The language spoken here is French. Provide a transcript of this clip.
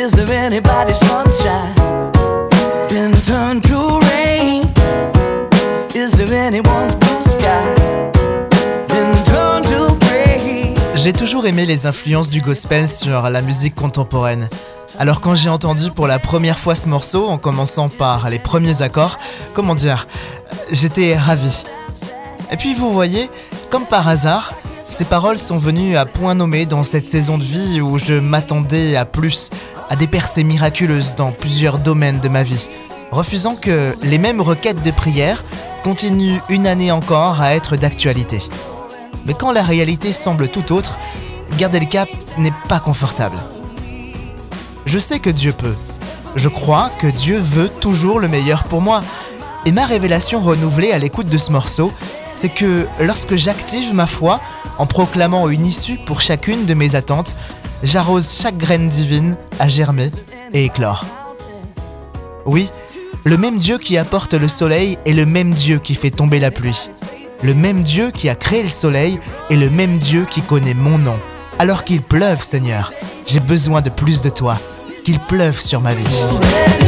Is there anybody's sunshine been turned to rain? Is there anyone's blue sky been turned to gray? J'ai toujours aimé les influences du gospel sur la musique contemporaine. Alors quand j'ai entendu pour la première fois ce morceau, en commençant par les premiers accords, j'étais ravi. Et puis vous voyez, comme par hasard, ces paroles sont venues à point nommé dans cette saison de vie où je m'attendais à plus, à des percées miraculeuses dans plusieurs domaines de ma vie, refusant que les mêmes requêtes de prière continuent une année encore à être d'actualité. Mais quand la réalité semble tout autre, garder le cap n'est pas confortable. Je sais que Dieu peut. Je crois que Dieu veut toujours le meilleur pour moi. Et ma révélation renouvelée à l'écoute de ce morceau, c'est que lorsque j'active ma foi en proclamant une issue pour chacune de mes attentes, j'arrose chaque graine divine à germer et éclore. Oui, le même Dieu qui apporte le soleil est le même Dieu qui fait tomber la pluie. Le même Dieu qui a créé le soleil est le même Dieu qui connaît mon nom. Alors qu'il pleuve, Seigneur, j'ai besoin de plus de toi. Qu'il pleuve sur ma vie.